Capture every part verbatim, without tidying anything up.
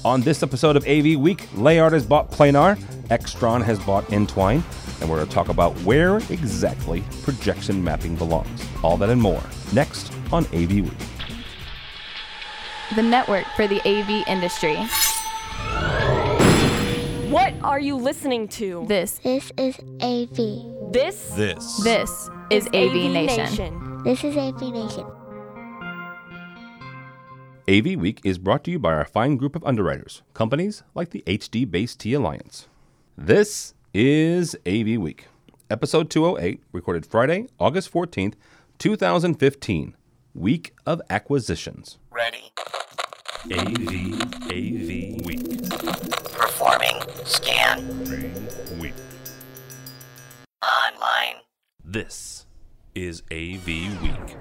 On this episode of A V Week, Layard has bought Planar, Extron has bought Entwine, and we're going to talk about where exactly projection mapping belongs. All that and more, next on A V Week. The network for the A V industry. What are you listening to? This. This is A V. This? This. This is A V Nation. Nation. This is A V Nation. A V Week is brought to you by our fine group of underwriters, companies like the H D Base T Alliance. This is A V Week, episode two oh eight, recorded Friday, August fourteenth, twenty fifteen, week of acquisitions. Ready. A V, A V Week. Performing. Scan. Week. Online. This is A V Week.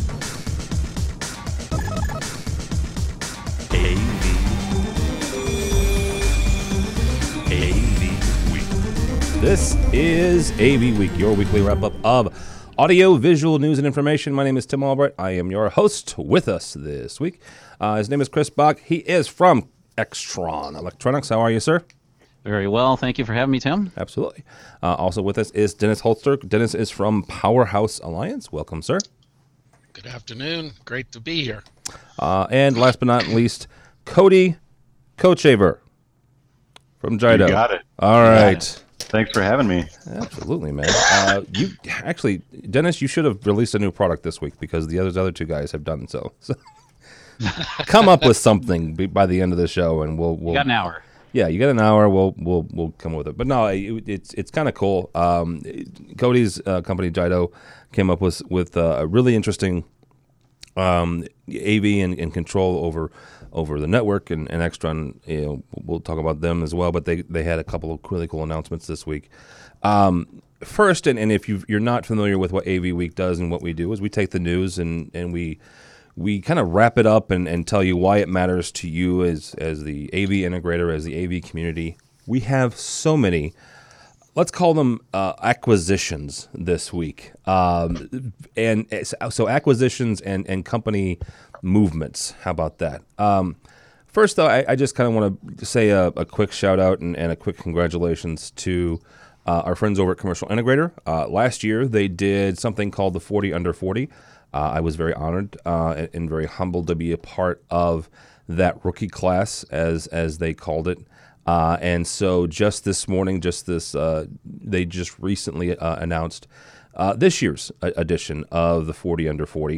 A V. A V Week. This is A V Week, your weekly wrap-up of audio, visual, news, and information. My name is Tim Albright. I am your host. With us this week, uh, his name is Chris Bach. He is from Extron Electronics. How are you, sir? Very well. Thank you for having me, Tim. Absolutely. Uh, also with us is Dennis Holster. Dennis is from Powerhouse Alliance. Welcome, sir. Good afternoon. Great to be here. Uh, and last but not least, Cody Kochaver from Jido. You got it. All You got right. it. Thanks for having me. Absolutely, man. Uh, you actually, Dennis, you should have released a new product this week because the other other two guys have done so. So come up with something be- by the end of the show, and we'll we'll You got an hour. Yeah, you got an hour. We'll we'll we'll come with it. But no, it, it's it's kind of cool. Um, Cody's uh, company Jido came up with with uh, a really interesting um, A V and, and control over over the network and, and Extron. You know, we'll talk about them as well. But they, they had a couple of really cool announcements this week. Um, first, and, and if you you're not familiar with what A V Week does and what we do, is we take the news and and we. We kind of wrap it up and, and tell you why it matters to you as as the A V integrator, as the A V community. We have so many, let's call them uh, acquisitions this week. Um, and so acquisitions and, and company movements. How about that? Um, first, though, I, I just kind of want to say a, a quick shout out and, and a quick congratulations to uh, our friends over at Commercial Integrator. Uh, last year, they did something called the forty under forty. Uh, I was very honored uh, and, and very humbled to be a part of that rookie class, as as they called it. Uh, and so just this morning, just this, uh, they just recently uh, announced uh, this year's edition of the forty under forty.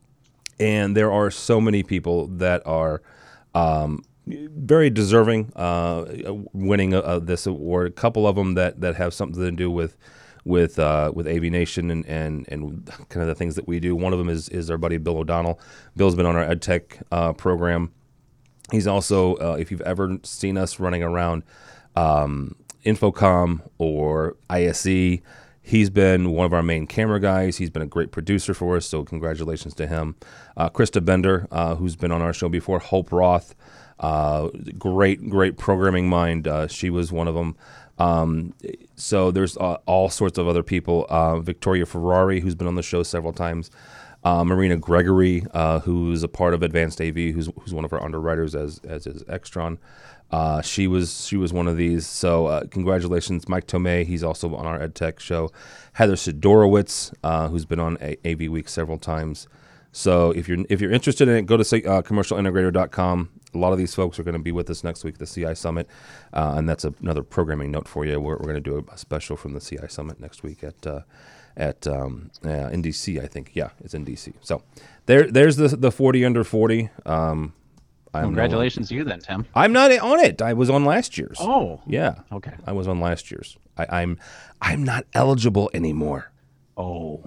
And there are so many people that are um, very deserving uh, winning uh, this award. A couple of them that, that have something to do with with uh, with A V Nation and, and, and kind of the things that we do. One of them is is our buddy Bill O'Donnell. Bill's been on our EdTech uh, program. He's also, uh, if you've ever seen us running around um, Infocom or I S E, he's been one of our main camera guys. He's been a great producer for us, so congratulations to him. Uh, Krista Bender, uh, who's been on our show before. Hope Roth, uh, great, great programming mind. Uh, she was one of them. Um, so there's uh, all sorts of other people. Uh, Victoria Ferrari, who's been on the show several times. Uh, Marina Gregory, uh, who's a part of Advanced A V, who's who's one of our underwriters, as as is Extron. Uh, she was she was one of these. So uh, congratulations, Mike Tomei. He's also on our EdTech show. Heather Sidorowicz, uh, who's been on a- AV Week several times. So if you're if you're interested in it, go to uh, commercial integrator dot com. A lot of these folks are going to be with us next week at the C I Summit, uh, and that's a, another programming note for you. We're, we're going to do a special from the C I Summit next week at uh, at um, uh, in D C, I think. Yeah, it's in D C. So there, there's the the forty under forty. Um, I'm Congratulations to you then, Tim. I'm not on it. I was on last year's. Oh, yeah. Okay. I was on last year's. I, I'm I'm not eligible anymore. Oh,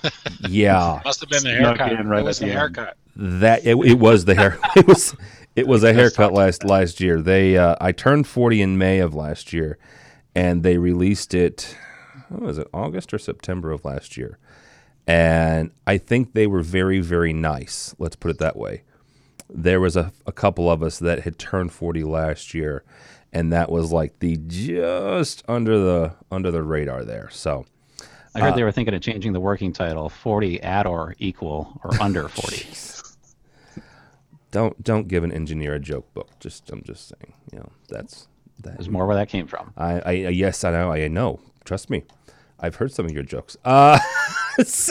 yeah. Must have been the Snuck haircut. in right it was at the the end. haircut. That it, it was the hair. It was it was a haircut last last year. They uh, I turned forty in May of last year, and they released it. What was it? August or September of last year, and I think they were very very nice. Let's put it that way. There was a, a couple of us that had turned forty last year, and that was like the just under the under the radar there. So. I heard Uh, they were thinking of changing the working title forty at or equal or under forty. Don't don't give an engineer a joke book. Just I'm just saying, you know, that's that. There's more where that came from. I, I yes, I know, I know. Trust me, I've heard some of your jokes. Uh, so,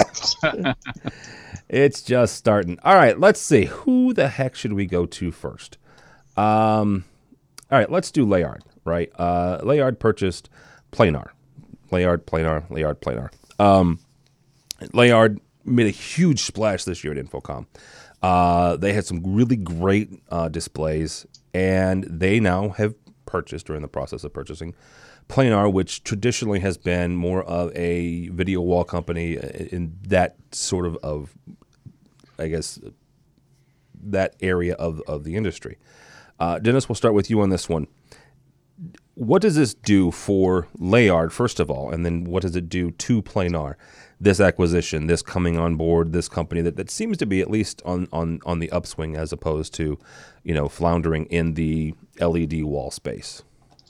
it's just starting. All right, let's see. Who the heck should we go to first? Um, all right, let's do Layard. Right, uh, Layard purchased Planar. Layard, Planar, Layard, Planar. Um, Layard made a huge splash this year at Infocom. Uh, they had some really great uh, displays, and they now have purchased, or in the process of purchasing, Planar, which traditionally has been more of a video wall company in that sort of, of I guess, that area of, of the industry. Uh, Dennis, we'll start with you on this one. What does this do for Layard, first of all, and then what does it do to Planar? This acquisition, this coming on board, this company that, that seems to be at least on, on, on the upswing as opposed to, you know, floundering in the L E D wall space.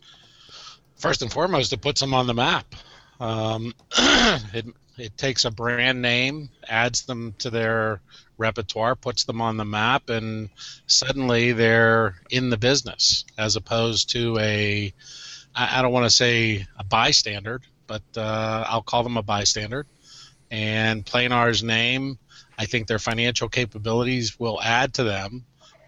First and foremost, it puts them on the map. Um, it it takes a brand name, adds them to their repertoire, puts them on the map, and suddenly they're in the business as opposed to a, I, I don't want to say a bystander, but uh, I'll call them a bystander. And Planar's name, I think their financial capabilities will add to them.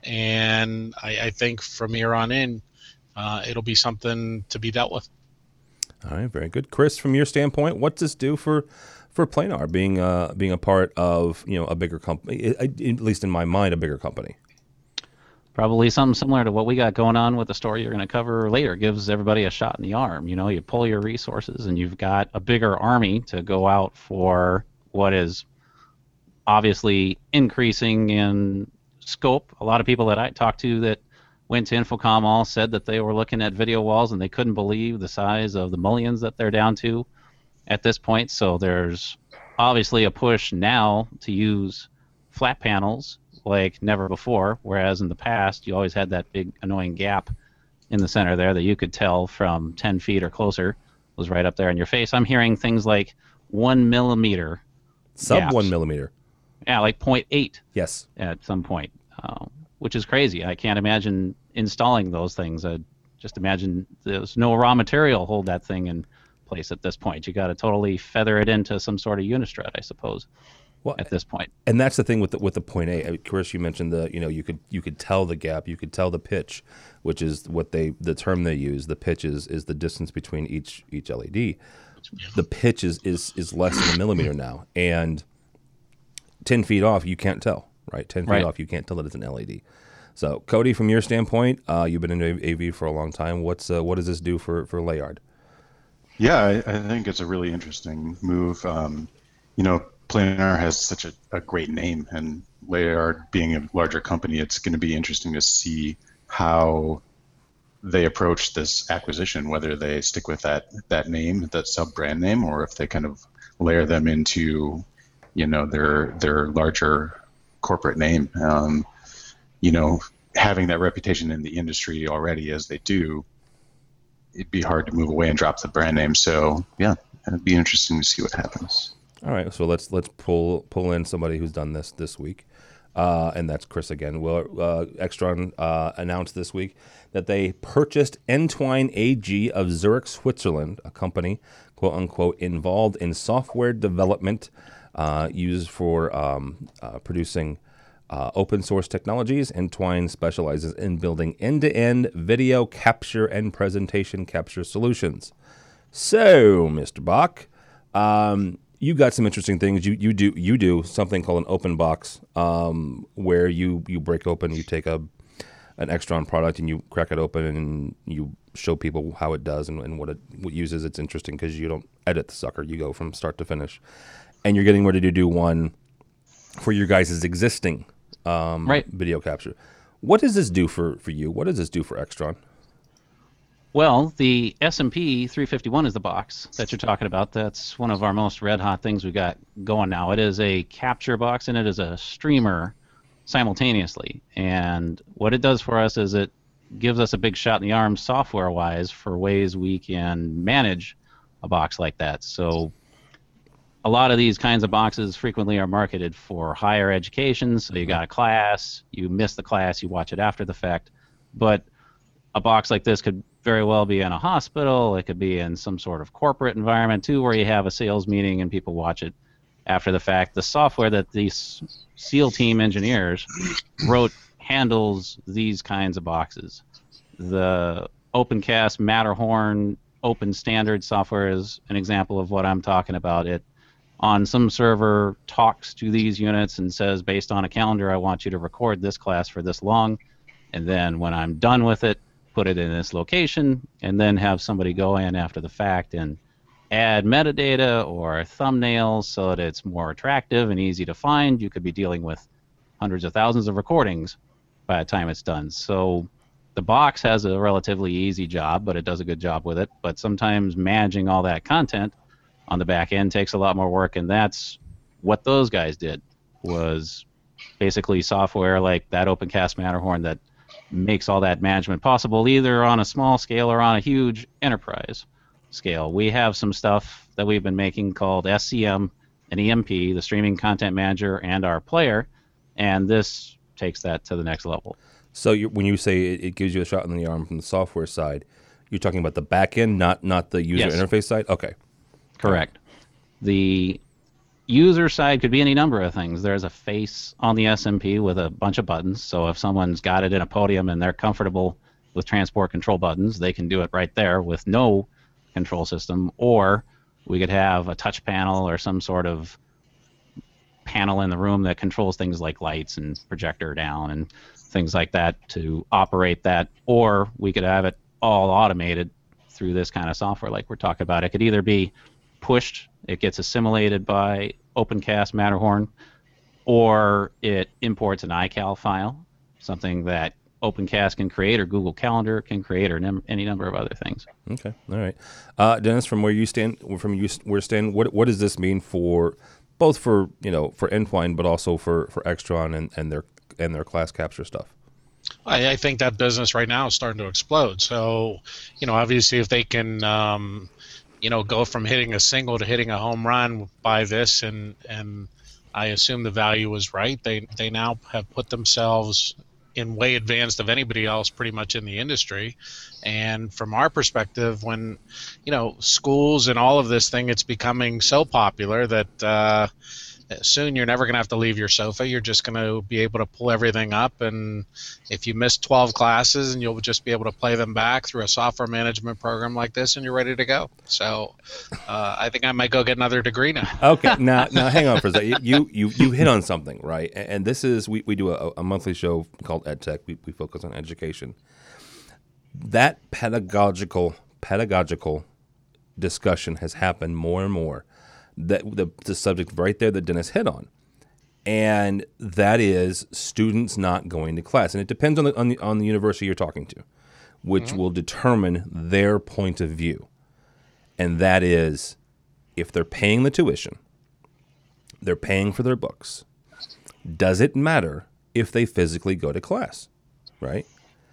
And I, I think from here on in, uh, it'll be something to be dealt with. All right, very good. Chris, from your standpoint, what does this do for for Planar being uh, being a part of, you know, a bigger company, at least in my mind, a bigger company? Probably something similar to what we got going on with the story you're going to cover later. Gives everybody a shot in the arm. You know, you pull your resources and you've got a bigger army to go out for what is obviously increasing in scope. A lot of people that I talked to that went to Infocom all said that they were looking at video walls and they couldn't believe the size of the mullions that they're down to at this point. So there's obviously a push now to use flat panels like never before, whereas in the past you always had that big annoying gap in the center there that you could tell from ten feet or closer was right up there in your face. I'm hearing things like one millimeter. Sub gaps. one millimeter. Yeah, like zero point eight. Yes. At some point, uh, which is crazy. I can't imagine installing those things. I just imagine there's no raw material hold that thing in place at this point. You got to totally feather it into some sort of unistrut, I suppose. Well, at this point, and that's the thing with the, with the point eight. I mean, Chris, you mentioned the you know you could you could tell the gap, you could tell the pitch, which is what they the term they use. The pitch is, is the distance between each each L E D. The pitch is, is is less than a millimeter now, and ten feet off you can't tell, right? Ten feet right. off you can't tell that it's an L E D. So, Cody, from your standpoint, uh, you've been in A V for a long time. What's uh, what does this do for for Layard? Yeah, I, I think it's a really interesting move. Um, you know. Planar has such a, a great name, and Layard being a larger company, it's going to be interesting to see how they approach this acquisition, whether they stick with that that name, that sub-brand name, or if they kind of layer them into, you know, their their larger corporate name. Um, you know, having that reputation in the industry already as they do, it'd be hard to move away and drop the brand name. So, yeah, it'd be interesting to see what happens. All right, so let's let's pull pull in somebody who's done this this week, uh, and that's Chris again. Well, uh, Extron uh, announced this week that they purchased Entwine A G of Zurich, Switzerland, a company, quote unquote, involved in software development uh, used for um, uh, producing uh, open source technologies. Entwine specializes in building end-to-end video capture and presentation capture solutions. So, Mister Bach. Um, You got some interesting things. You you do you do something called an open box, um, where you, you break open, you take a an Extron product and you crack it open and you show people how it does and, and what it what uses. It's interesting because you don't edit the sucker. You go from start to finish, and you're getting ready to do one for your guys' existing um, right. video capture. What does this do for, for you? What does this do for Extron? Well, the S M P three fifty-one is the box that you're talking about. That's one of our most red-hot things we got going now. It is a capture box, and it is a streamer simultaneously. And what it does for us is it gives us a big shot in the arm software-wise for ways we can manage a box like that. So a lot of these kinds of boxes frequently are marketed for higher education. So you got a class, you miss the class, you watch it after the fact. But a box like this could very well be in a hospital. It could be in some sort of corporate environment too, where you have a sales meeting and people watch it after the fact. The software that these SEAL team engineers wrote handles these kinds of boxes. The OpenCast Matterhorn open standard software is an example of what I'm talking about. It on some server talks to these units and says, based on a calendar, I want you to record this class for this long, and then when I'm done with it, put it in this location, and then have somebody go in after the fact and add metadata or thumbnails so that it's more attractive and easy to find. You could be dealing with hundreds of thousands of recordings by the time it's done. So the box has a relatively easy job, but it does a good job with it. But sometimes managing all that content on the back end takes a lot more work, and that's what those guys did, was basically software like that OpenCast Matterhorn that makes all that management possible, either on a small scale or on a huge enterprise scale. We have some stuff that we've been making called S C M and E M P, the Streaming Content Manager, and our player, and this takes that to the next level. So you, when you say it, it gives you a shot in the arm from the software side, you're talking about the back end, not not the user Yes. interface side? Okay. Correct. The user side could be any number of things. There's a face on the S M P with a bunch of buttons, so if someone's got it in a podium and they're comfortable with transport control buttons, they can do it right there with no control system. Or we could have a touch panel or some sort of panel in the room that controls things like lights and projector down and things like that to operate that. Or we could have it all automated through this kind of software like we're talking about. It could either be pushed, it gets assimilated by OpenCast Matterhorn, or it imports an iCal file, something that OpenCast can create or Google Calendar can create, or num- any number of other things. Okay, all right. Uh, Dennis, from where you stand, from you where stand, what what does this mean for both for you know for Entwine, but also for for Extron and, and their and their class capture stuff? I, I think that business right now is starting to explode. So, you know, obviously, if they can, um, you know, go from hitting a single to hitting a home run by this, and and I assume the value was right. They they now have put themselves in way advanced of anybody else pretty much in the industry. And from our perspective, when, you know, schools and all of this thing, it's becoming so popular that uh, soon you're never going to have to leave your sofa. You're just going to be able to pull everything up, and if you miss twelve classes, and you'll just be able to play them back through a software management program like this, and you're ready to go. So uh, I think I might go get another degree now. Okay, now now hang on for a second. You you you hit on something, right? And this is we, we do a, a monthly show called EdTech. We we focus on education. That pedagogical pedagogical discussion has happened more and more. That the, the subject right there that Dennis hit on, and that is students not going to class, and it depends on the on the, on the university you're talking to, which mm-hmm. will determine their point of view, and that is if they're paying the tuition, they're paying for their books. Does it matter if they physically go to class, right?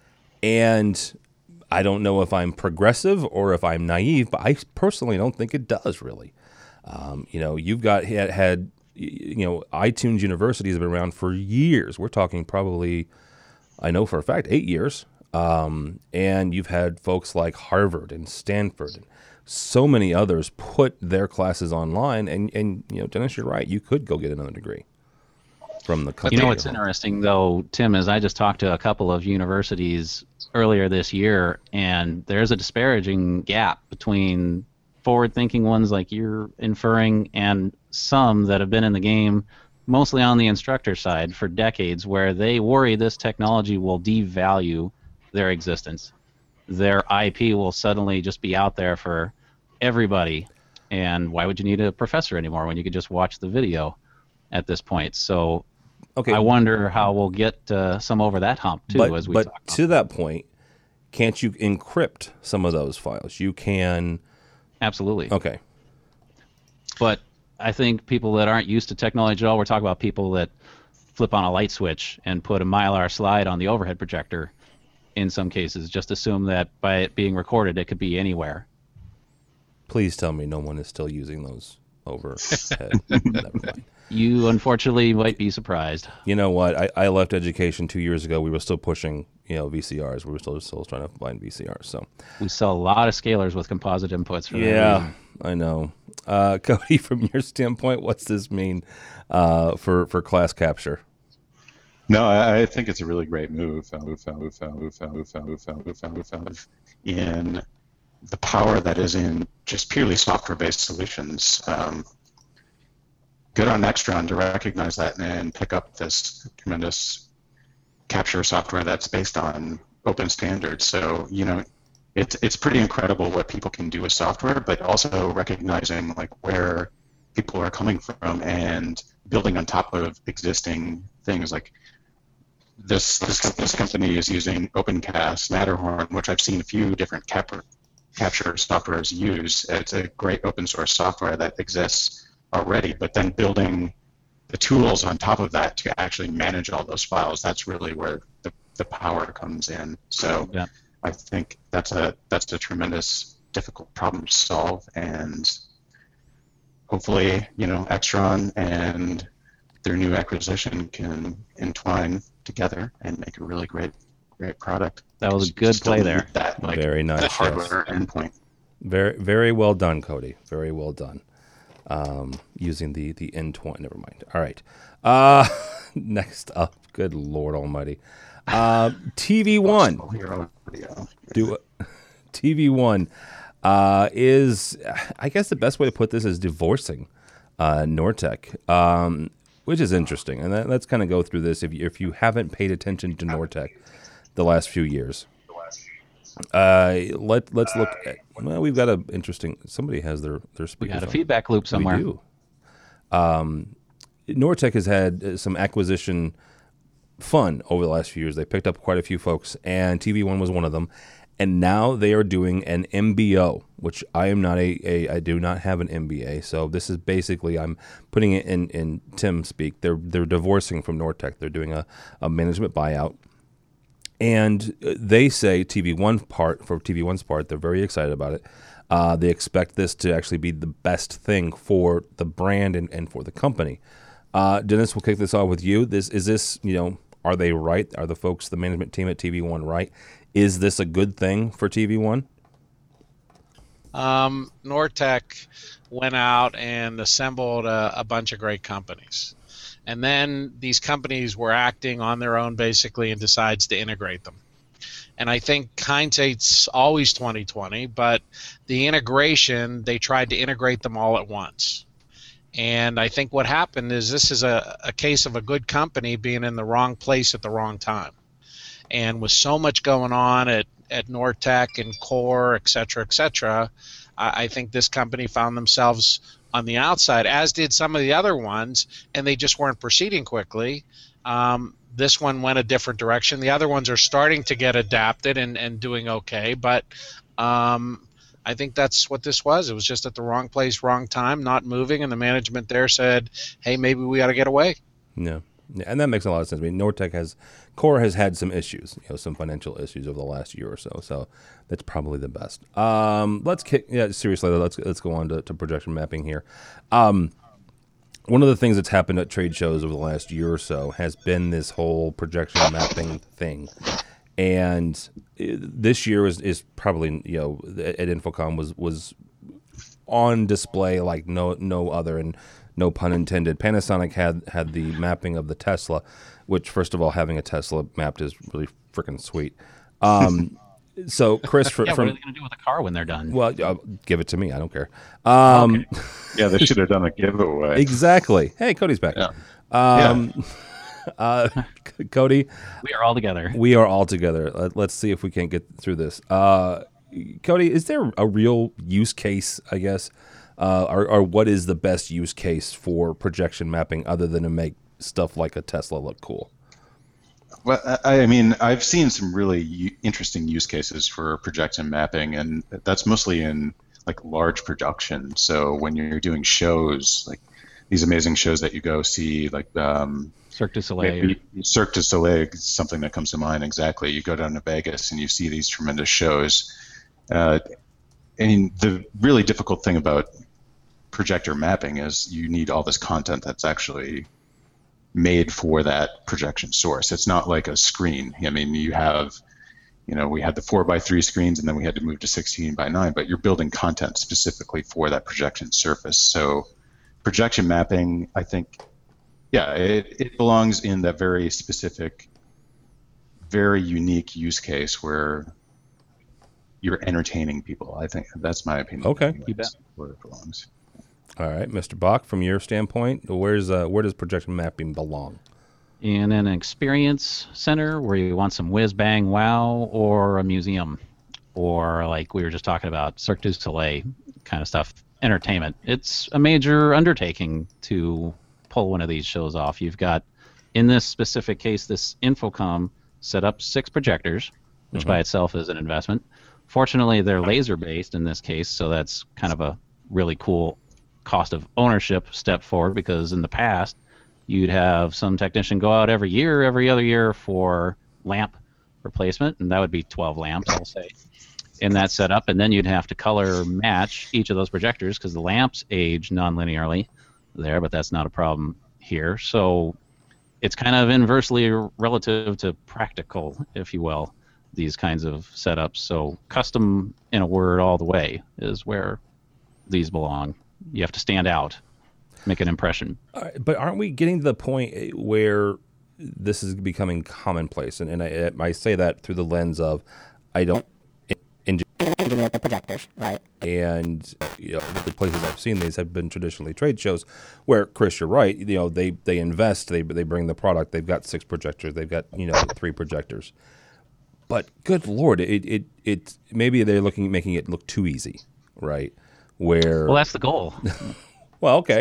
And I don't know if I'm progressive or if I'm naive, but I personally don't think it does really. Um, you know, you've got had, had, you know, iTunes University has been around for years. We're talking probably, I know for a fact, eight years. Um, and you've had folks like Harvard and Stanford and so many others put their classes online. And, and you know, Dennis, you're right. You could go get another degree from the company. You know what's interesting, though, Tim, is I just talked to a couple of universities earlier this year, and there's a disparaging gap between forward-thinking ones like you're inferring and some that have been in the game mostly on the instructor side for decades, where they worry this technology will devalue their existence. Their I P will suddenly just be out there for everybody, and why would you need a professor anymore when you could just watch the video at this point? So okay. I wonder how we'll get uh, some over that hump too. But, as we but talk about to that point, can't you encrypt some of those files? You can. Absolutely. Okay. But I think people that aren't used to technology at all, we're talking about people that flip on a light switch and put a Mylar slide on the overhead projector in some cases, just assume that by it being recorded, it could be anywhere. Please tell me no one is still using those overhead. Never mind. You unfortunately might be surprised. You know what? I, I left education two years ago. We were still pushing, you know, V C Rs. We were still still trying to find V C Rs. So We sell a lot of scalars with composite inputs. For that yeah, reason. I know. Uh, Cody, from your standpoint, what's this mean uh, for for class capture? No, I, I think it's a really great move. Move, move, move, move, move, move, move, move, in the power that is in just purely software-based solutions. Um, good on Extron to recognize that and pick up this tremendous capture software that's based on open standards. So, you know, it's it's pretty incredible what people can do with software, but also recognizing like where people are coming from and building on top of existing things. Like this this, this company is using OpenCast, Matterhorn, which I've seen a few different capture capture softwares use. It's a great open source software that exists already, but then building the tools on top of that to actually manage all those files, that's really where the, the power comes in. So yeah. I think that's a that's a tremendous difficult problem to solve, and hopefully, you know, Extron and their new acquisition can entwine together and make a really great great product. That was a good play there. That, like, very nice. The hardware yes. endpoint. Very very well done, Cody. Very well done. Um, using the the endpoint. Never mind. All right. Uh, next up, good Lord Almighty, uh, T V One. Do T V One uh, is, I guess the best way to put this is divorcing uh, Nortec, um, which is interesting. And that, let's kind of go through this if you, if you haven't paid attention to Nortec the last few years. Uh, let let's look at. Well, we've got a interesting. Somebody has their their speakers. We got a on. feedback loop somewhere. We do. Um, Nortec has had some acquisition fun over the last few years. They picked up quite a few folks, and T V One was one of them. And now they are doing an M B O, which I am not a, a I do not have an M B A. So this is basically, I'm putting it in in Tim speak. They're they're divorcing from Nortec. They're doing a, a management buyout. And they say T V One part for T V One's part, they're very excited about it. Uh, they expect this to actually be the best thing for the brand and, and for the company. Uh, Dennis, we'll kick this off with you. This is this, you know, are they right? Are the folks, the management team at T V One right? Is this a good thing for T V One? Um, Nortec went out and assembled a, a bunch of great companies. And then these companies were acting on their own basically and decides to integrate them. And I think hindsight's always twenty twenty, but the integration, they tried to integrate them all at once. And I think what happened is this is a, a case of a good company being in the wrong place at the wrong time. And with so much going on at, at Nortec and Core, et cetera, et cetera, I, I think this company found themselves on the outside, as did some of the other ones, and they just weren't proceeding quickly. Um, this one went a different direction. The other ones are starting to get adapted and, and doing okay, but um, I think that's what this was. It was just at the wrong place, wrong time, not moving, and the management there said, hey, maybe we ought to get away. Yeah. Yeah, and that makes a lot of sense. I mean, Nortec has, Core has had some issues, you know, some financial issues over the last year or so. So that's probably the best. Um, let's kick, yeah, seriously, let's let's go on to, to projection mapping here. Um, one of the things that's happened at trade shows over the last year or so has been this whole projection mapping thing, and this year is is probably, you know, at InfoComm was was on display like no no other, and no pun intended. Panasonic had had the mapping of the Tesla, which, first of all, having a Tesla mapped is really freaking sweet. Um, so, Chris, for, yeah, from what are they going to do with the car when they're done? Well, uh, give it to me. I don't care. Um, okay. Yeah, they should have done a giveaway. Exactly. Hey, Cody's back. Yeah. Um, yeah. uh, Cody, we are all together. We are all together. Let, let's see if we can get through this. Uh, Cody, is there a real use case, I guess, uh, or, or what is the best use case for projection mapping other than to make stuff like a Tesla look cool? Well, I, I mean, I've seen some really u- interesting use cases for projection mapping, and that's mostly in like large production. So when you're doing shows, like these amazing shows that you go see, like um, Cirque du Soleil. Cirque du Soleil is something that comes to mind. Exactly. You go down to Vegas and you see these tremendous shows. Uh, and the really difficult thing about projector mapping is you need all this content that's actually made for that projection source. It's not like a screen. I mean, you have, you know, we had the four by three screens and then we had to move to sixteen by nine, but you're building content specifically for that projection surface. So projection mapping, I think, yeah, it, it belongs in that very specific, very unique use case where you're entertaining people. I think that's my opinion. Okay. Anyways, You bet. where it belongs. All right, Mister Bach, from your standpoint, where's uh, where does projection mapping belong? In an experience center where you want some whiz bang wow, or a museum, or like we were just talking about, Cirque du Soleil kind of stuff, entertainment. It's a major undertaking to pull one of these shows off. You've got, in this specific case, this Infocom set up six projectors, which Mhm. by itself is an investment. Fortunately, they're laser-based in this case, so that's kind of a really cool cost of ownership step forward, because in the past, you'd have some technician go out every year, every other year for lamp replacement, and that would be twelve lamps, I'll say, in that setup. And then you'd have to color match each of those projectors because the lamps age non-linearly there, but that's not a problem here. So it's kind of inversely relative to practical, if you will, these kinds of setups. So custom, in a word, all the way is where these belong. You have to stand out, make an impression. All right, but aren't we getting to the point where this is becoming commonplace? And, and I, I say that through the lens of I don't Engineer the projectors, right? and you know the places I've seen these have been traditionally trade shows where, Chris, you're right. You know they they invest, they they bring the product. They've got six projectors, they've got you know three projectors. But good Lord, it it it maybe they're looking making it look too easy, right? Where Well, that's the goal. well, okay,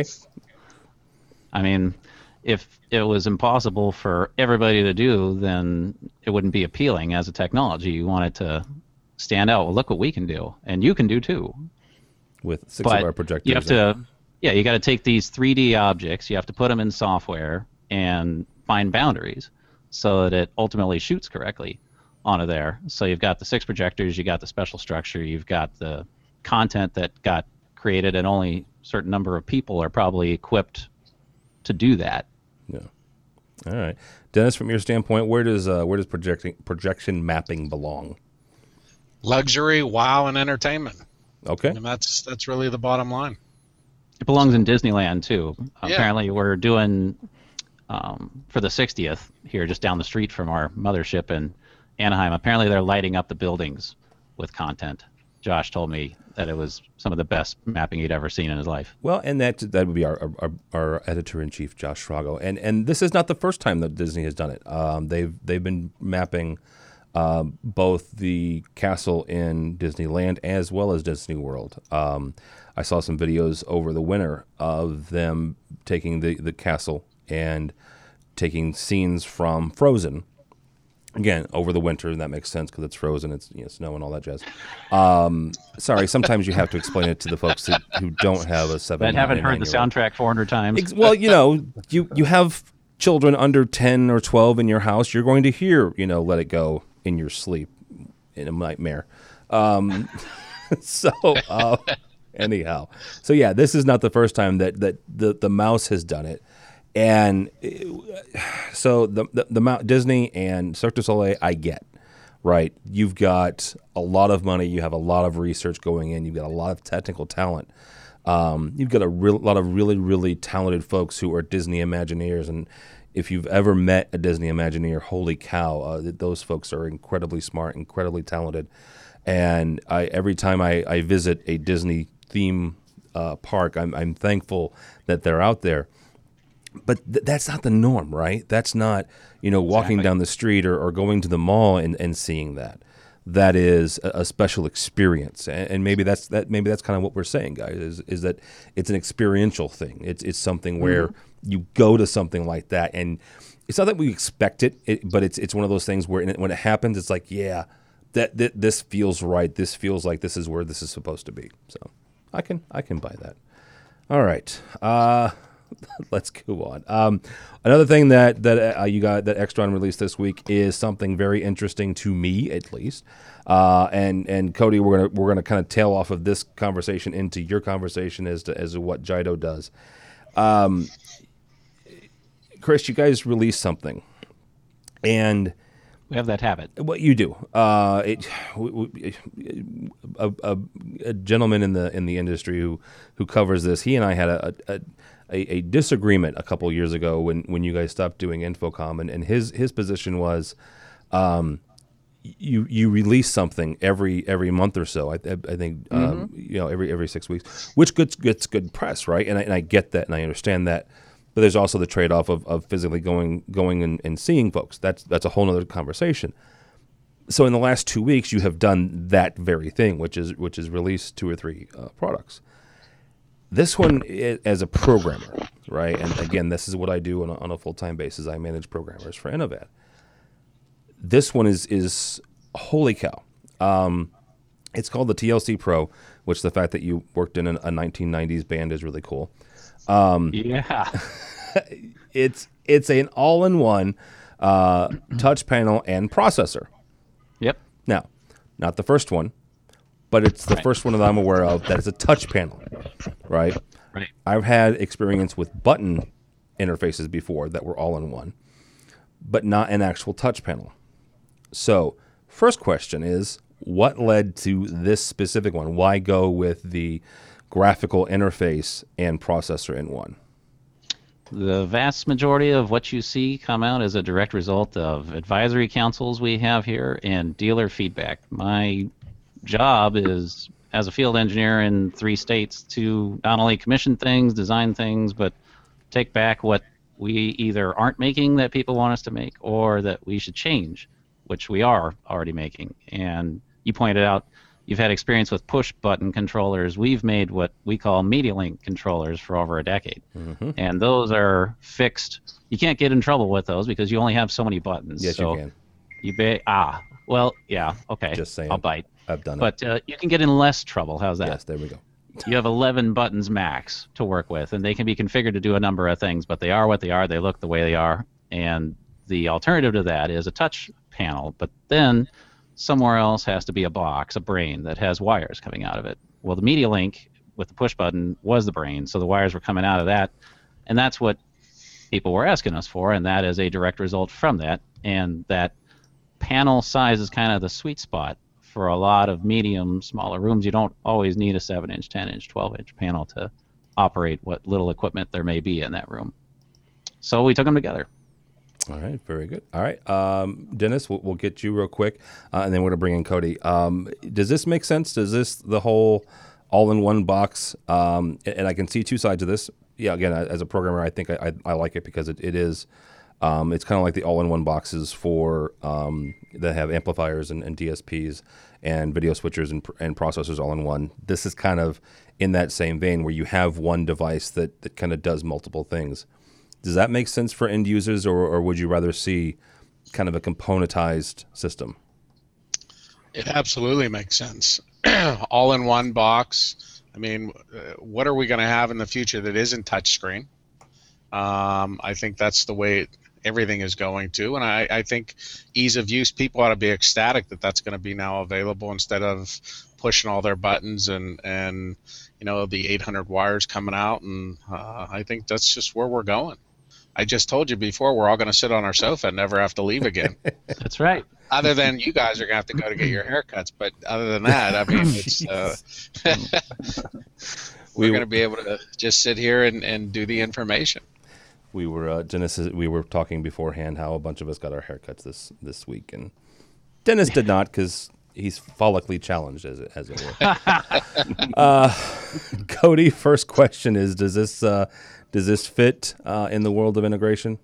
I mean, if it was impossible for everybody to do, then it wouldn't be appealing as a technology. You want it to stand out. Well, look what we can do, and you can do too. with six But of our projectors, you have to, yeah, you got to take these three D objects, you have to put them in software and find boundaries so that it ultimately shoots correctly onto there. So you've got the six projectors, you got the special structure, you've got the content that got created, and only a certain number of people are probably equipped to do that. Yeah. All right, Dennis, from your standpoint, where does uh, where does projecting projection mapping belong? Luxury, wow, and entertainment. Okay. And that's that's really the bottom line. It belongs in Disneyland too. Yeah. Apparently, we're doing um, for the sixtieth here, just down the street from our mothership in Anaheim. Apparently, they're lighting up the buildings with content. Josh told me that it was some of the best mapping he'd ever seen in his life. Well, and that that would be our our, our editor in chief, Josh Schrago, and and this is not the first time that Disney has done it. Um, they've they've been mapping um, both the castle in Disneyland as well as Disney World. Um, I saw some videos over the winter of them taking the the castle and taking scenes from Frozen. Again, over the winter, and that makes sense because it's frozen, it's you know, snow and all that jazz. Um, sorry, sometimes you have to explain it to the folks who, who don't have a seven. That haven't nine, heard the nine-year-old. soundtrack four hundred times. Ex- Well, you know, you, you have children under ten or twelve in your house. You're going to hear, you know, Let It Go in your sleep in a nightmare. Um, so, uh, anyhow. So, yeah, this is not the first time that, that the, the mouse has done it. And so the, the the Mount Disney and Cirque du Soleil, I get, right? You've got a lot of money, you have a lot of research going in, you've got a lot of technical talent, um, you've got a real, lot of really, really talented folks who are Disney Imagineers. And if you've ever met a Disney Imagineer, holy cow, uh, those folks are incredibly smart, incredibly talented. And I, every time I, I visit a Disney theme uh, park, I'm, I'm thankful that they're out there. But th- that's not the norm, right? That's not, you know, walking Exactly. down the street or, or going to the mall and, and seeing that. That is a, a special experience, and, and maybe that's that. Maybe that's kind of what we're saying, guys. Is is that it's an experiential thing. It's it's something where Mm-hmm. you go to something like that, and it's not that we expect it, it but it's it's one of those things where when it happens, it's like, yeah, that, that this feels right. This feels like this is where this is supposed to be. So I can I can buy that. All right. Uh, let's go on. Um, another thing that that uh, you got that Extron released this week is something very interesting to me, at least. Uh, and and Cody, we're gonna we're gonna kind of tail off of this conversation into your conversation as to as to what Jido does. Um, Chris, you guys released something, and we have that habit. What you do, uh, it, w- w- a, a, a gentleman in the in the industry who, who covers this. He and I had a a, a, a disagreement a couple years ago when, when you guys stopped doing Infocom, and, and his his position was, um, you you release something every every month or so. I, I, I think um, mm-hmm. you know every every six weeks, which gets gets good press, right? And I, and I get that, and I understand that. But there's also the trade-off of, of physically going going and, and seeing folks. That's that's a whole other conversation. So in the last two weeks, you have done that very thing, which is which is release two or three uh, products. This one, is, as a programmer, right? And again, this is what I do on a, on a full-time basis. I manage programmers for Innovad. This one is is holy cow. Um, it's called the T L C Pro, which the fact that you worked in an, a nineteen nineties band is really cool. Um, yeah, it's it's an all-in-one uh, touch panel and processor. Yep. Now, not the first one, but it's the right. first one that I'm aware of that is a touch panel, right? Right. I've had experience with button interfaces before that were all-in-one, but not an actual touch panel. So, first question is, what led to this specific one? Why go with the graphical interface and processor in one? The vast majority of what you see come out as a direct result of advisory councils we have here and dealer feedback. My job is, as a field engineer in three states, to not only commission things, design things, but take back what we either aren't making that people want us to make or that we should change, which we are already making. And you pointed out you've had experience with push-button controllers. We've made what we call MediaLink controllers for over a decade. Mm-hmm. And those are fixed. You can't get in trouble with those because you only have so many buttons. Yes, so you can. You ba- ah, well, yeah, okay. Just saying. I'll bite. I've done but, it. But uh, you can get in less trouble. How's that? Yes, there we go. You have eleven buttons max to work with, and they can be configured to do a number of things, but they are what they are. They look the way they are. And the alternative to that is a touch panel, but then somewhere else has to be a box, a brain that has wires coming out of it. Well, the MediaLink with the push button was the brain, so the wires were coming out of that, and that's what people were asking us for, and that is a direct result from that. And that panel size is kind of the sweet spot for a lot of medium, smaller rooms. You don't always need a seven inch, ten inch, twelve inch panel to operate what little equipment there may be in that room. So we took them together. All right, very good. All right, um, Dennis, we'll, we'll get you real quick, uh, and then we're going to bring in Cody. Um, does this make sense? Does this, the whole all-in-one box, um, and I can see two sides of this. Yeah, again, as a programmer, I think I, I, I like it because it, it is, um, it's kind of like the all-in-one boxes for, um, that have amplifiers and, and D S Ps and video switchers and, and processors all in one. This is kind of in that same vein where you have one device that, that kind of does multiple things. Does that make sense for end users, or, or would you rather see kind of a componentized system? It absolutely makes sense. All in one box. I mean, uh, what are we going to have in the future that isn't touchscreen? Um, I think that's the way it, everything is going to, and I, I think ease of use, people ought to be ecstatic that that's going to be now available instead of pushing all their buttons and, and you know, the eight hundred wires coming out, and uh, I think that's just where we're going. I just told you before, we're all going to sit on our sofa and never have to leave again. That's right. Other than you guys are going to have to go to get your haircuts, but other than that, I mean, it's uh, we're going to be able to just sit here and, and do the information. We were uh, Dennis. We were talking beforehand how a bunch of us got our haircuts this this week, and Dennis did not because he's follically challenged, as it as it were. uh, Cody, first question is: Does this uh, does this fit uh, in the world of integration?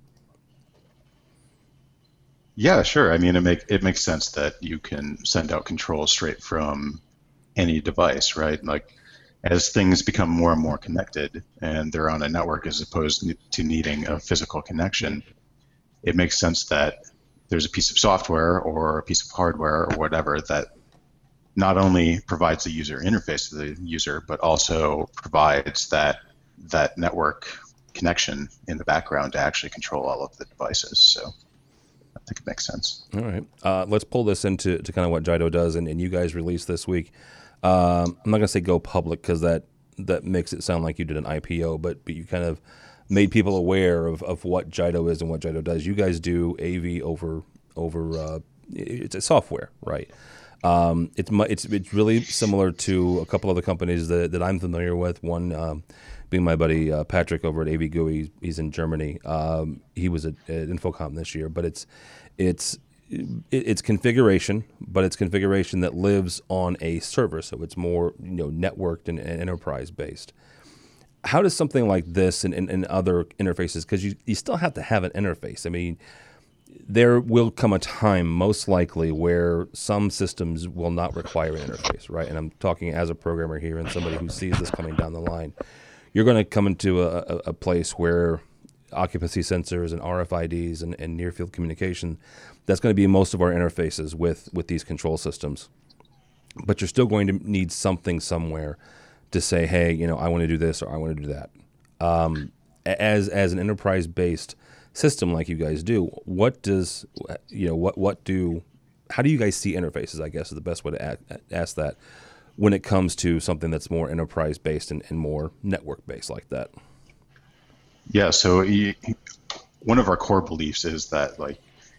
Yeah, sure. I mean, it make it makes sense that you can send out controls straight from any device, right? Like, as things become more and more connected and they're on a network as opposed to needing a physical connection, it makes sense that there's a piece of software or a piece of hardware or whatever that not only provides the user interface to the user, but also provides that that network connection in the background to actually control all of the devices. So I think it makes sense. All right. Uh, let's pull this into to kind of what Jido does, and, and you guys released this week. Um, I'm not going to say go public because that, that makes it sound like you did an I P O, but, but you kind of made people aware of, of what Jido is and what Jido does. You guys do A V over over uh, it's a software, right? Um, it's mu- it's it's really similar to a couple other companies that, that I'm familiar with. One um, being my buddy uh, Patrick over at A V G U I. He's, he's in Germany. Um, he was at, at Infocom this year, but it's it's it, it's configuration, but it's configuration that lives on a server, so it's more you know networked and, and enterprise based. How does something like this and, and, and other interfaces, because you, you still have to have an interface. I mean, there will come a time, most likely, where some systems will not require an interface, right? And I'm talking as a programmer here and somebody who sees this coming down the line. You're going to come into a, a, a place where occupancy sensors and R F I Ds and, and near-field communication, that's going to be most of our interfaces with, with these control systems. But you're still going to need something somewhere to say, hey, you know, I want to do this or I want to do that. Um, as as an enterprise-based system like you guys do, what does, you know, what what do, how do you guys see interfaces, I guess is the best way to ask, ask that, when it comes to something that's more enterprise-based and, and more network-based like that? Yeah, so you, one of our core beliefs is that, like,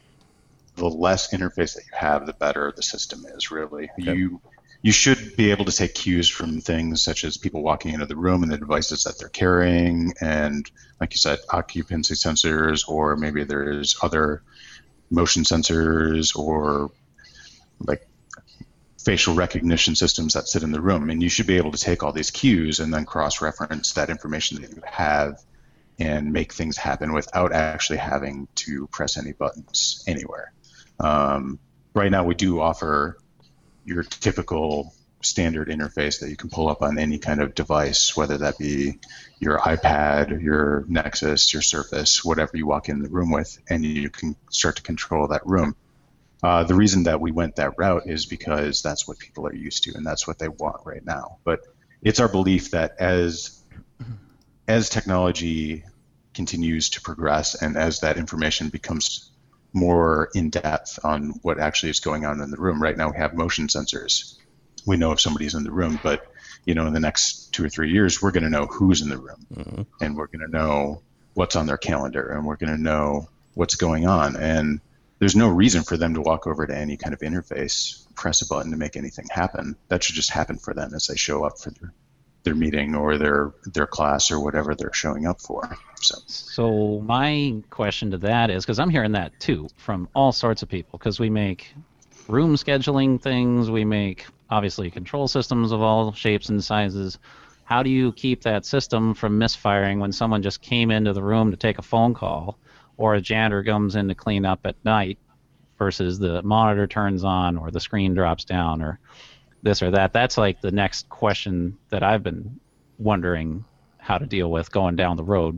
the less interface that you have, the better the system is, really. Okay. You You should be able to take cues from things such as people walking into the room and the devices that they're carrying, and like you said, occupancy sensors, or maybe there's other motion sensors or like facial recognition systems that sit in the room. And you should be able to take all these cues and then cross-reference that information that you have and make things happen without actually having to press any buttons anywhere. Um, right now we do offer your typical standard interface that you can pull up on any kind of device, whether that be your iPad, your Nexus, your Surface, whatever you walk in the room with, and you can start to control that room. Uh, the reason that we went that route is because that's what people are used to and that's what they want right now. But it's our belief that as as technology continues to progress and as that information becomes more in depth on what actually is going on in the room. Right now we have motion sensors. We know if somebody's in the room, but you know, in the next two or three years, we're going to know who's in the room, mm-hmm. and we're going to know what's on their calendar, and we're going to know what's going on. And there's no reason for them to walk over to any kind of interface, press a button to make anything happen. That should just happen for them as they show up for their their meeting or their their class or whatever they're showing up for. So, so my question to that is, because I'm hearing that too from all sorts of people, because we make room scheduling things, we make obviously control systems of all shapes and sizes. How do you keep that system from misfiring when someone just came into the room to take a phone call, or a janitor comes in to clean up at night, versus the monitor turns on or the screen drops down or this or that? That's like the next question that I've been wondering how to deal with going down the road.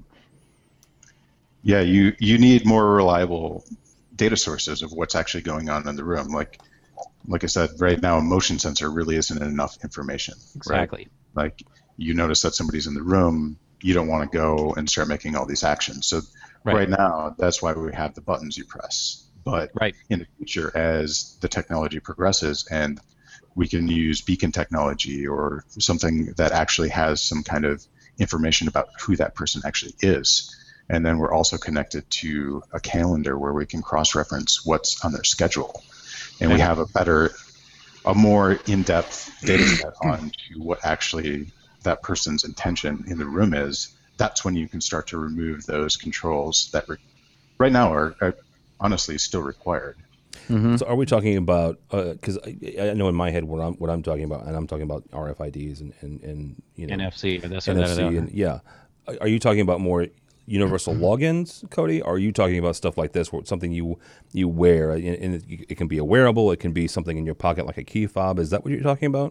Yeah, you, you need more reliable data sources of what's actually going on in the room. Like like I said, right now a motion sensor really isn't enough information. Exactly. Right? Like you notice that somebody's in the room, you don't want to go and start making all these actions. So right, right now, that's why we have the buttons you press. But right. in the future, as the technology progresses and we can use beacon technology or something that actually has some kind of information about who that person actually is. And then we're also connected to a calendar where we can cross-reference what's on their schedule. And we have a better, a more in-depth data set on to what actually that person's intention in the room is. That's when you can start to remove those controls that re- right now are, are honestly still required. Mm-hmm. So are we talking about, because uh, I, I know in my head what I'm what I'm talking about, and I'm talking about R F I Ds and, and, and you know, N F C or this or N F C that. And, yeah. Are you talking about more universal logins, Cody? Or are you talking about stuff like this, where it's something you you wear, and it, it can be a wearable, it can be something in your pocket like a key fob? Is that what you're talking about?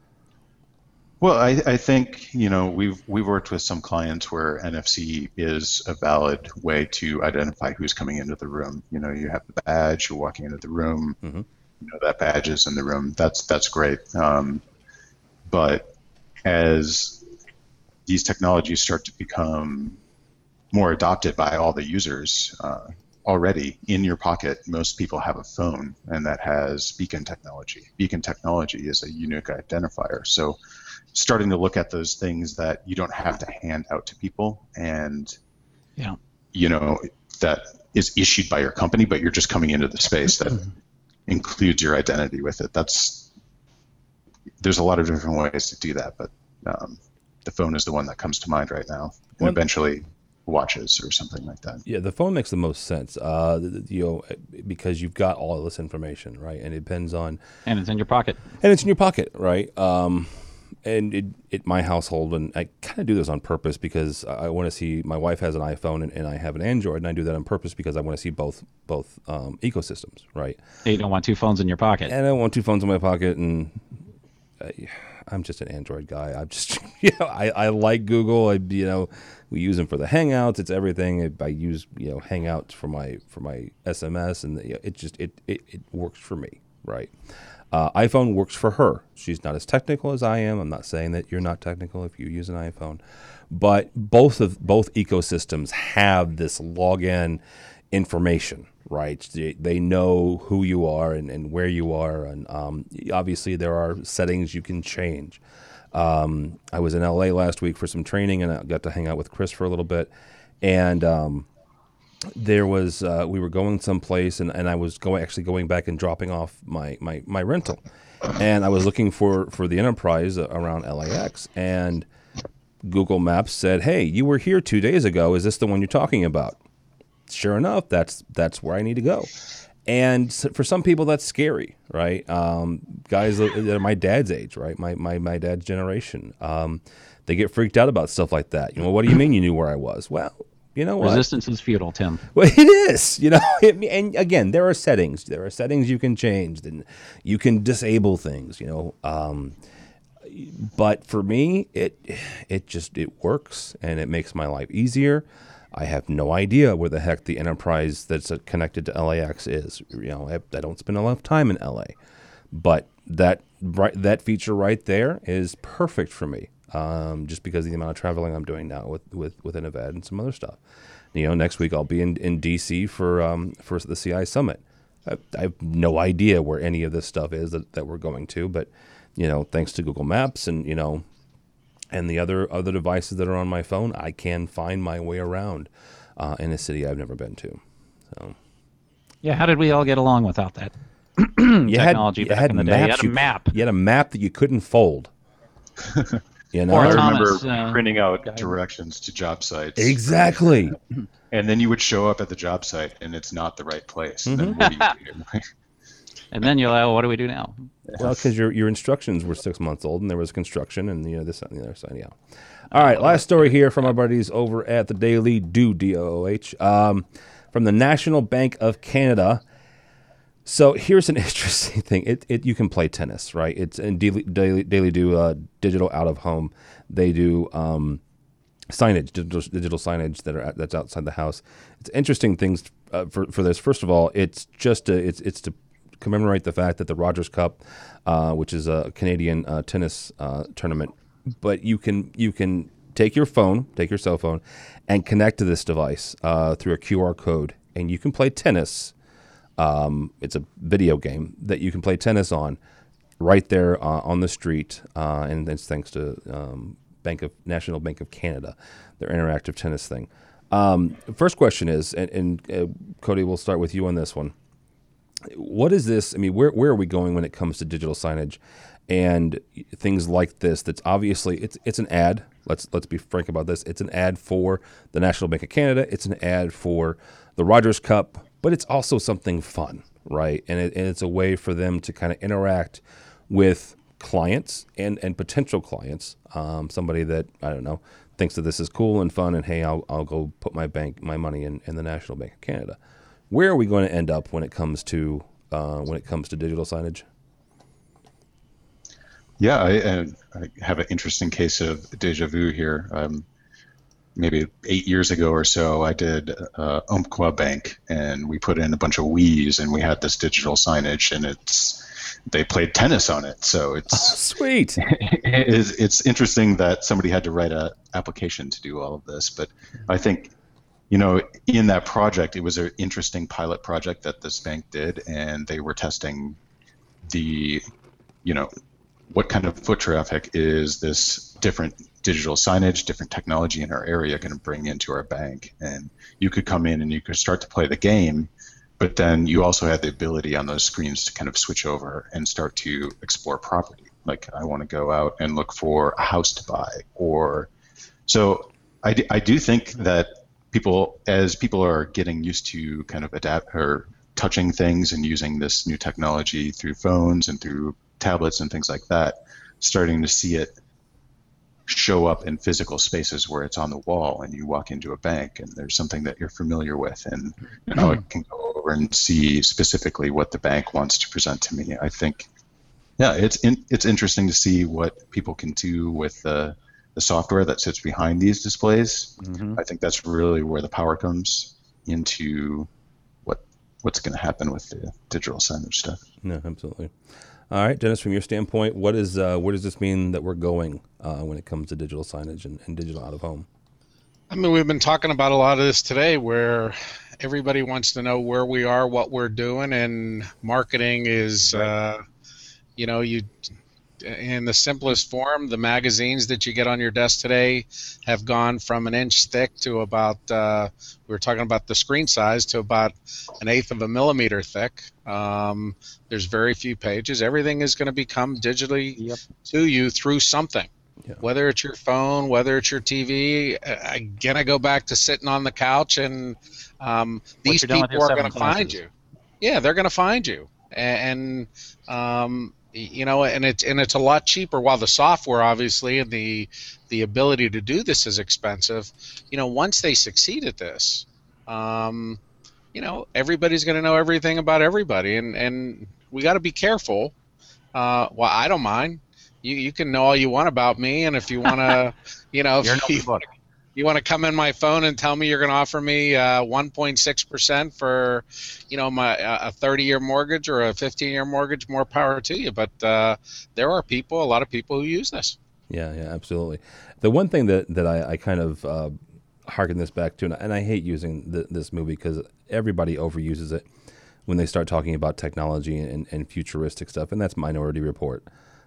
Well, I, I think, you know, we've we've worked with some clients where N F C is a valid way to identify who's coming into the room. You know, you have the badge, you're walking into the room, mm-hmm. you know, that badge is in the room. That's that's great. Um, but as these technologies start to become more adopted by all the users. Uh, already in your pocket, most people have a phone, and that has beacon technology. Beacon technology is a unique identifier. So starting to look at those things that you don't have to hand out to people, and yeah, you know, that is issued by your company, but you're just coming into the space that includes your identity with it. That's, there's a lot of different ways to do that, but um, the phone is the one that comes to mind right now, and Well, eventually watches or something like that. Yeah, the phone makes the most sense. Uh, th- th- you know, because you've got all of this information, right? And it depends on, And it's in your pocket. and it's in your pocket, right? Um, and it, it, my household, and I kind of do this on purpose because I, I want to see. My wife has an iPhone and, and I have an Android, and I do that on purpose because I want to see both both um, ecosystems, right? You don't want two phones in your pocket. And I want two phones in my pocket, and I, I'm just an Android guy. I'm just, you know, I, I like Google. I, you know, we use them for the Hangouts. It's everything. I, I use, you know, Hangouts for my for my S M S, and you know, it just it, it it works for me, right? Uh, iPhone works for her. She's not as technical as I am. I'm not saying that you're not technical if you use an iPhone, but both of both ecosystems have this login information, right? They, they know who you are and, and where you are, and um, obviously there are settings you can change. Um, I was in L A last week for some training, and I got to hang out with Chris for a little bit, and um, there was uh, we were going someplace, and, and I was going actually going back and dropping off my, my, my rental, and I was looking for, for the Enterprise around L A X, and Google Maps said, "Hey, you were here two days ago. Is this the one you're talking about?" Sure enough, that's that's where I need to go. And for some people, that's scary, right? Um, guys that are my dad's age, right? My my my dad's generation, um, they get freaked out about stuff like that. You know, what do you mean you knew where I was? Well, you know what? Resistance is futile, Tim. Well, it is, you know. It, and again, there are settings. There are settings you can change, and you can disable things. You know. Um, but for me, it it just it works, and it makes my life easier. I have no idea where the heck the Enterprise that's connected to L A X is. You know, I, I don't spend a lot of time in L A, but that right, that feature right there is perfect for me. Um, just because of the amount of traveling I'm doing now with with with Innovad and some other stuff. You know, next week I'll be in, in D C for um, for the C I Summit. I, I have no idea where any of this stuff is that, that we're going to, but you know, thanks to Google Maps and you know. And the other other devices that are on my phone, I can find my way around uh, in a city I've never been to. So, yeah, how did we all get along without that you technology had, back you had in the maps, day? You had a you, map. You had a map that you couldn't fold. You know, Or I Thomas, remember uh, printing out guy. directions to job sites. exactly. And then you would show up at the job site, and it's not the right place. And then what do you do? And then you're like, oh, what do we do now? Well, because your your instructions were six months old, and there was construction, and you know this and the other side. Yeah. All right, last story here from our buddies over at the Daily Do D O O H um, from the National Bank of Canada. So here's an interesting thing. It, it you can play tennis, right? It's in Daily Daily, Daily Do uh, digital out of home. They do um, signage, digital, digital signage that are at, that's outside the house. It's interesting things uh, for for this. First of all, it's just a, it's it's to commemorate the fact that the Rogers Cup, uh, which is a Canadian uh, tennis uh, tournament, but you can you can take your phone, take your cell phone, and connect to this device uh, through a Q R code, and you can play tennis. Um, it's a video game that you can play tennis on right there uh, on the street, uh, and it's thanks to um, Bank of National Bank of Canada, their interactive tennis thing. Um, first question is, and, and uh, Cody, we'll start with you on this one. What is this? I mean, where where are we going when it comes to digital signage and things like this? That's obviously it's it's an ad. Let's let's be frank about this. It's an ad for the National Bank of Canada. It's an ad for the Rogers Cup, but it's also something fun, right? And, it, and it's a way for them to kind of interact with clients and, and potential clients. Um, somebody that I don't know thinks that this is cool and fun, and hey, I'll I'll go put my bank my money in, in the National Bank of Canada. Where are we going to end up when it comes to uh, when it comes to digital signage? Yeah, I, uh, I have an interesting case of deja vu here. Um, maybe eight years ago or so, I did uh, Umpqua Bank, and we put in a bunch of Wii's, and we had this digital signage, and it's they played tennis on it. So it's oh, sweet. it is, it's interesting that somebody had to write an application to do all of this, but I think you know, in that project, it was an interesting pilot project that this bank did, and they were testing the, you know, what kind of foot traffic is this different digital signage, different technology in our area going to bring into our bank. And you could come in and you could start to play the game, but then you also had the ability on those screens to kind of switch over and start to explore property. Like, I want to go out and look for a house to buy. Or so I, d- I do think that people, as people are getting used to kind of adapt or touching things and using this new technology through phones and through tablets and things like that, starting to see it show up in physical spaces where it's on the wall and you walk into a bank and there's something that you're familiar with, and you know, I can go over and see specifically what the bank wants to present to me. I think, yeah, it's in, it's interesting to see what people can do with the, the software that sits behind these displays. Mm-hmm. I think that's really where the power comes into what what's going to happen with the digital signage stuff. No, absolutely. All right, Dennis, from your standpoint, what is uh, where does this mean that we're going uh, when it comes to digital signage and, and digital out of home? I mean, we've been talking about a lot of this today, where everybody wants to know where we are, what we're doing, and marketing is, uh, you know, you in the simplest form, the magazines that you get on your desk today have gone from an inch thick to about, uh, we were talking about the screen size, to about an eighth of a millimeter thick. Um, there's very few pages. Everything is going to become digitally yep. to you through something, yeah. whether it's your phone, whether it's your T V. Again, I go back to sitting on the couch, and um, these people are going to find you. Yeah, they're going to find you. And, um, you know, and it's and it's a lot cheaper. While the software, obviously, and the the ability to do this is expensive, you know, once they succeed at this, um, you know, everybody's going to know everything about everybody, and and we got to be careful. Uh, well, I don't mind. You you can know all you want about me, and if you want to, you know, if you, you want to come in my phone and tell me you're going to offer me uh, one point six percent for, you know, my a thirty-year mortgage or a fifteen-year mortgage, more power to you. But uh, there are people, a lot of people who use this. Yeah, yeah, absolutely. The one thing that, that I, I kind of uh, harken this back to, and I, and I hate using the, this movie because everybody overuses it when they start talking about technology and, and futuristic stuff, and that's Minority Report.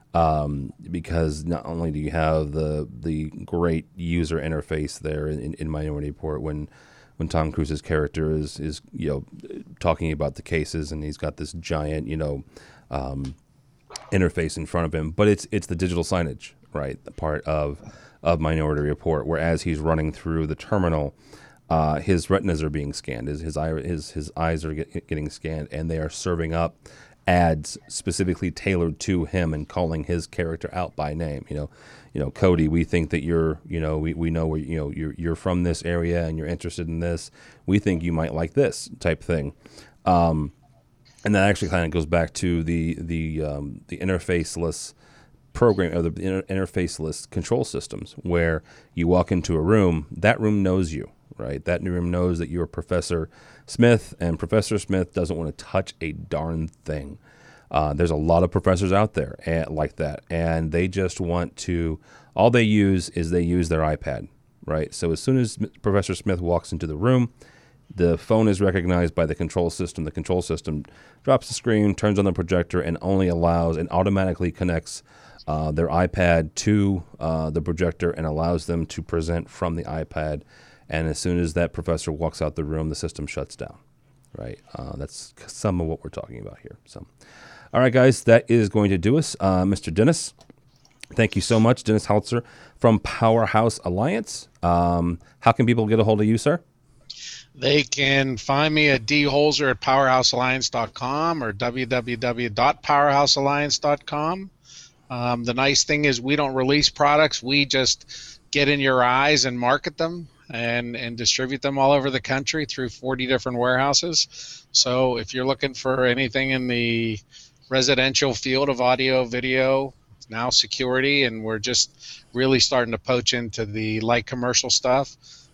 Um, because not only do you have the the great user interface there in, in Minority Report when when Tom Cruise's character is is you know talking about the cases, and he's got this giant you know um, interface in front of him, but it's it's the digital signage, right? The part of of Minority Report, where as he's running through the terminal, uh, his retinas are being scanned, his his eye, his his eyes are get, getting scanned, and they are serving up ads specifically tailored to him and calling his character out by name. You know, you know, Cody, we think that you're, you know, we, we know where, you know, you're, you're from this area and you're interested in this. We think you might like this type thing. Um, and that actually kind of goes back to the, the, um, the interfaceless program, or the inter- interfaceless control systems, where you walk into a room, that room knows you, right? That room knows that you're Professor Smith, and Professor Smith doesn't want to touch a darn thing. Uh, there's a lot of professors out there and, like that, and they just want to, all they use is they use their iPad, right? So as soon as Professor Smith walks into the room, the phone is recognized by the control system. The control system drops the screen, turns on the projector, and only allows and automatically connects uh, their iPad to uh, the projector and allows them to present from the iPad. And as soon as that professor walks out the room, the system shuts down, right? Uh, that's some of what we're talking about here. So, all right, guys, that is going to do us. Uh, Mister Dennis, thank you so much. Dennis Haltzer from Powerhouse Alliance. Um, how can people get a hold of you, sir? They can find me at d holzer at powerhouse alliance dot com or w w w dot powerhouse alliance dot com. Um, the nice thing is we don't release products. We just get in your eyes and market them and, and distribute them all over the country through forty different warehouses. So if you're looking for anything in the residential field of audio, video, now security, and we're just really starting to poach into the light commercial stuff,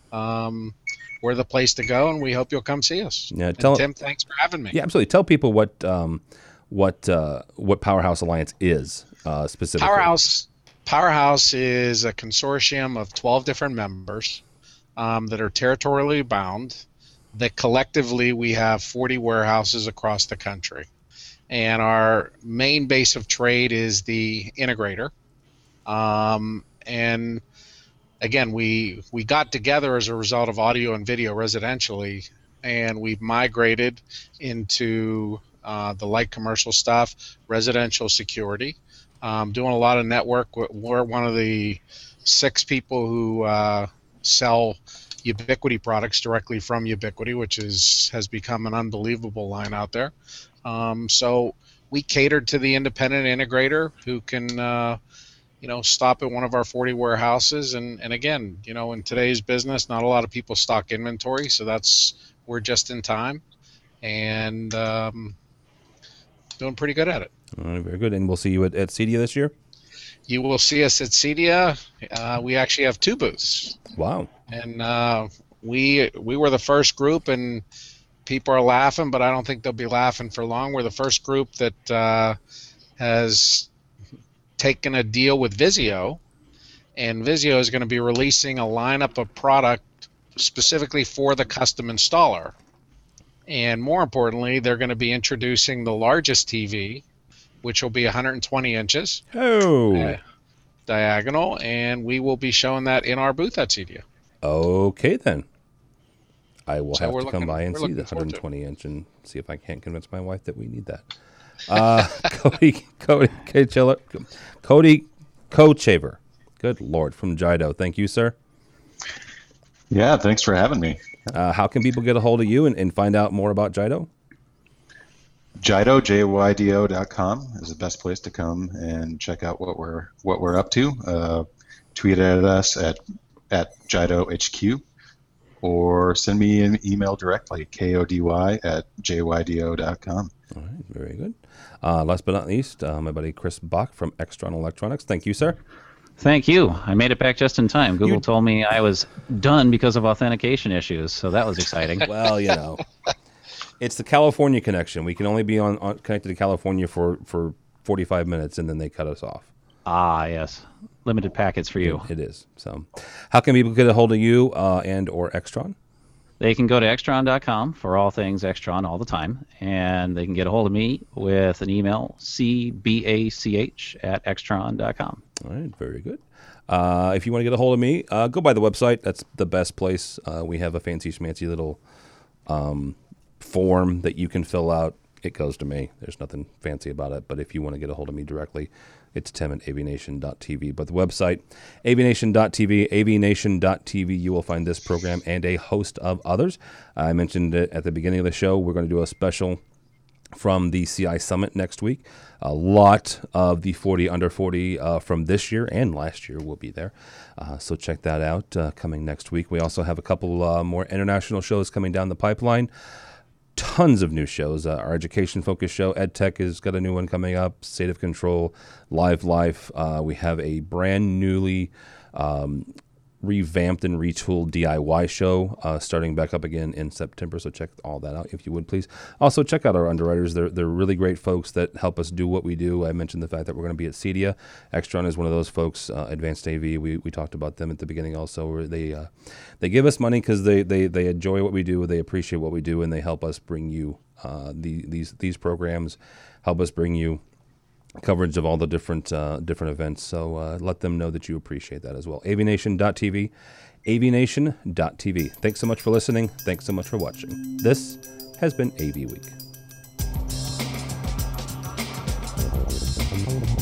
um, we're the place to go, and we hope you'll come see us. Yeah, tell, and Tim, thanks for having me. Yeah, absolutely. Tell people what um, what uh, what Powerhouse Alliance is uh, specifically. Powerhouse Powerhouse is a consortium of twelve different members. um, that are territorially bound, that collectively we have forty warehouses across the country. And our main base of trade is the integrator. Um, and again, we we got together as a result of audio and video residentially, and we've migrated into uh, the light commercial stuff, residential security, um, doing a lot of network. We're one of the six people who uh, sell Ubiquiti products directly from Ubiquiti, which is has become an unbelievable line out there. Um, so we catered to the independent integrator who can, uh, you know, stop at one of our forty warehouses. And, and again, you know, in today's business, not a lot of people stock inventory. So that's, we're just in time and um, doing pretty good at it. All right, very good. And we'll see you at, at CEDIA this year? You will see us at CEDIA. Uh, we actually have two booths. Wow. And uh, we we were the first group, and people are laughing, but I don't think they'll be laughing for long. We're the first group that uh, has taken a deal with Vizio, and Vizio is going to be releasing a lineup of product specifically for the custom installer. And more importantly, they're going to be introducing the largest T V, which will be one hundred twenty inches Oh. uh, diagonal, and we will be showing that in our booth at CEDIA. Okay, then. I will So have we're to come looking- by and we're see the looking forward to it. one hundred twenty inch and see if I can't convince my wife that we need that. Uh, Cody, Cody, Cody, Chiller, Cody Kochaver. Good Lord, from Jido. Thank you, sir. Yeah, thanks for having me. Uh, how can people get a hold of you and, and find out more about Jido? Jido, J Y D O dot com is the best place to come and check out what we're what we're up to. Uh, tweet at us at at Jido H Q, or send me an email directly, K O D Y at J Y D O dot com. All right, very good. Uh, last but not least, uh, my buddy Chris Bach from Extron Electronics. Thank you, sir. Thank you. I made it back just in time. Google You- told me I was done because of authentication issues, so that was exciting. Well, you know, it's the California connection. We can only be on, on connected to California for, for forty-five minutes, and then they cut us off. Ah, yes. Limited packets for you. It is. So, how can people get a hold of you uh, and or Extron? They can go to Extron dot com for all things Extron all the time, and they can get a hold of me with an email, C B A C H at Extron dot com. All right, very good. Uh, if you want to get a hold of me, uh, go by the website. That's the best place. Uh, we have a fancy schmancy little um, form that you can fill out. It goes to me. There's nothing fancy about it. But if you want to get a hold of me directly, it's Tim at avnation dot t v. But the website, avnation dot t v, avnation dot t v, you will find this program and a host of others. I mentioned it at the beginning of the show. We're going to do a special from the C I Summit next week. A lot of the forty under forty uh, from this year and last year will be there. Uh, so check that out uh, coming next week. We also have a couple uh, more international shows coming down the pipeline. Tons of new shows. Uh, our education-focused show, EdTech, has got a new one coming up. State of Control, Live Life. Uh, we have a brand newly um, revamped and retooled D I Y show uh, starting back up again in September. So check all that out if you would, please. Also, check out our underwriters. They're they're really great folks that help us do what we do. I mentioned the fact that we're going to be at CEDIA. Extron is one of those folks. Uh, Advanced A V. We we talked about them at the beginning also. Where they uh, they give us money because they, they they enjoy what we do. They appreciate what we do, and they help us bring you uh, the these these programs. Help us bring you coverage of all the different uh, different events. So uh, let them know that you appreciate that as well. avnation dot t v, avnation dot t v. Thanks so much for listening. Thanks so much for watching. This has been A V Week.